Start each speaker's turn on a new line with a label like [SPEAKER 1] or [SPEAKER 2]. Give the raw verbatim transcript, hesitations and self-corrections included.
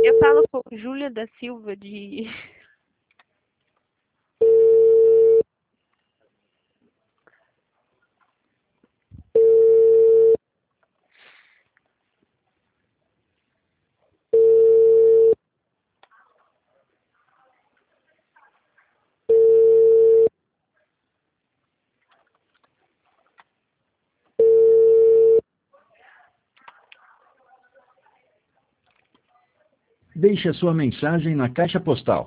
[SPEAKER 1] Eu falo com Júlia da Silva de...
[SPEAKER 2] Deixe a sua mensagem na caixa postal